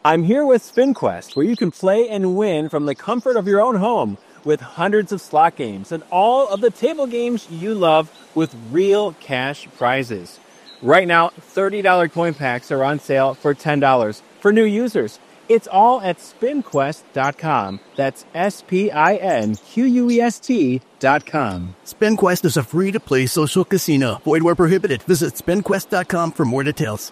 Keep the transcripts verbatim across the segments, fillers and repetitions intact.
I'm here with SpinQuest, where you can play and win from the comfort of your own home with hundreds of slot games and all of the table games you love with real cash prizes. Right now, thirty dollars coin packs are on sale for ten dollars for new users. It's all at spin quest dot com. That's S P I N Q U E S T dot com. SpinQuest is a free-to-play social casino. Void where prohibited. Visit spin quest dot com for more details.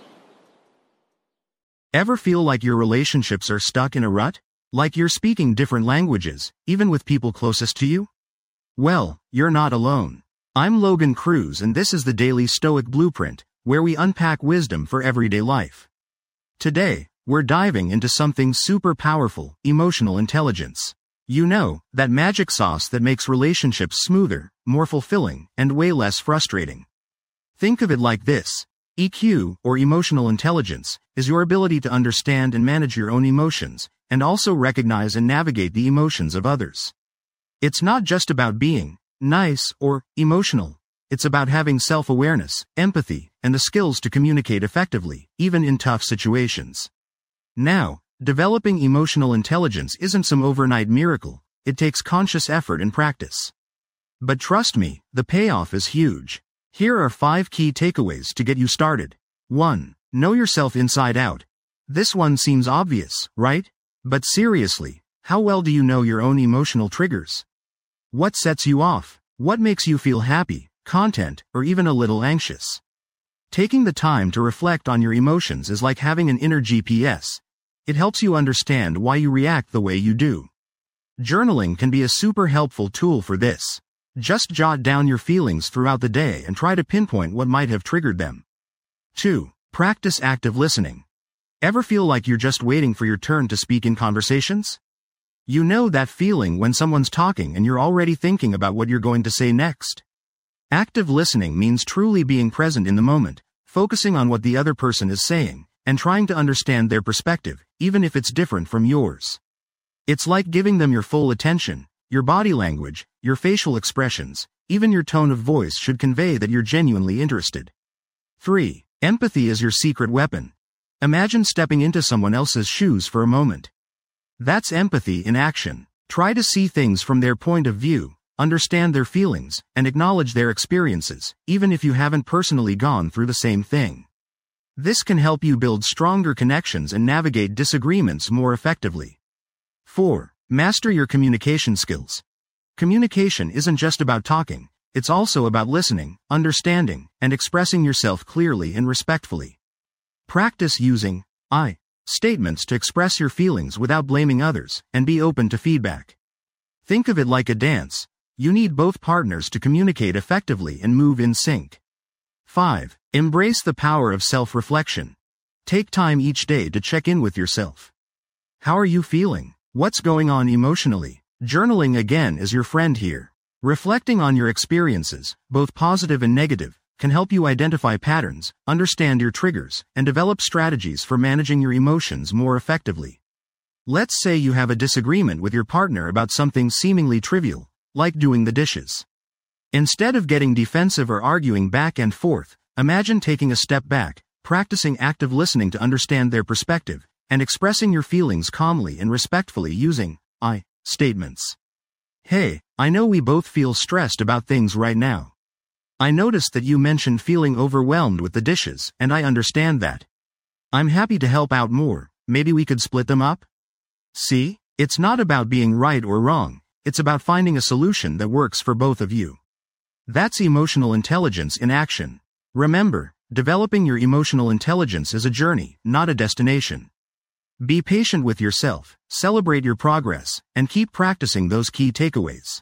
Ever feel like your relationships are stuck in a rut? Like you're speaking different languages, even with people closest to you? Well, you're not alone. I'm Logan Cruz, and this is the Daily Stoic Blueprint, where we unpack wisdom for everyday life. Today, we're diving into something super powerful: emotional intelligence. You know, that magic sauce that makes relationships smoother, more fulfilling, and way less frustrating. Think of it like this. E Q, or emotional intelligence, is your ability to understand and manage your own emotions, and also recognize and navigate the emotions of others. It's not just about being nice or emotional. It's about having self-awareness, empathy, and the skills to communicate effectively, even in tough situations. Now, developing emotional intelligence isn't some overnight miracle. It takes conscious effort and practice. But trust me, the payoff is huge. Here are five key takeaways to get you started. one. Know yourself inside out. This one seems obvious, right? But seriously, how well do you know your own emotional triggers? What sets you off? What makes you feel happy, content, or even a little anxious? Taking the time to reflect on your emotions is like having an inner G P S. It helps you understand why you react the way you do. Journaling can be a super helpful tool for this. Just jot down your feelings throughout the day and try to pinpoint what might have triggered them. two. Practice active listening. Ever feel like you're just waiting for your turn to speak in conversations? You know that feeling when someone's talking and you're already thinking about what you're going to say next? Active listening means truly being present in the moment, focusing on what the other person is saying, and trying to understand their perspective, even if it's different from yours. It's like giving them your full attention. Your body language, your facial expressions, even your tone of voice should convey that you're genuinely interested. three. Empathy is your secret weapon. Imagine stepping into someone else's shoes for a moment. That's empathy in action. Try to see things from their point of view, understand their feelings, and acknowledge their experiences, even if you haven't personally gone through the same thing. This can help you build stronger connections and navigate disagreements more effectively. four. Master your communication skills. Communication isn't just about talking, it's also about listening, understanding, and expressing yourself clearly and respectfully. Practice using I statements to express your feelings without blaming others, and be open to feedback. Think of it like a dance. You need both partners to communicate effectively and move in sync. five. Embrace the power of self-reflection. Take time each day to check in with yourself. How are you feeling? What's going on emotionally? Journaling again is your friend here. Reflecting on your experiences, both positive and negative, can help you identify patterns, understand your triggers, and develop strategies for managing your emotions more effectively. Let's say you have a disagreement with your partner about something seemingly trivial, like doing the dishes. Instead of getting defensive or arguing back and forth, imagine taking a step back, practicing active listening to understand their perspective, and expressing your feelings calmly and respectfully using I statements. Hey, I know we both feel stressed about things right now. I noticed that you mentioned feeling overwhelmed with the dishes, and I understand that. I'm happy to help out more. Maybe we could split them up? See, it's not about being right or wrong. It's about finding a solution that works for both of you. That's emotional intelligence in action. Remember, developing your emotional intelligence is a journey, not a destination. Be patient with yourself, celebrate your progress, and keep practicing those key takeaways.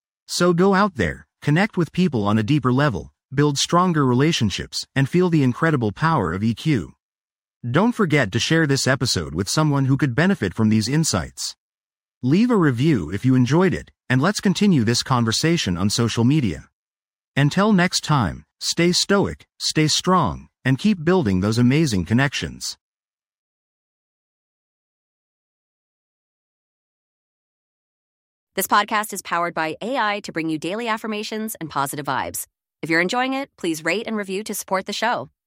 So go out there, connect with people on a deeper level, build stronger relationships, and feel the incredible power of E Q. Don't forget to share this episode with someone who could benefit from these insights. Leave a review if you enjoyed it, and let's continue this conversation on social media. Until next time, stay stoic, stay strong, and keep building those amazing connections. This podcast is powered by A I to bring you daily affirmations and positive vibes. If you're enjoying it, please rate and review to support the show.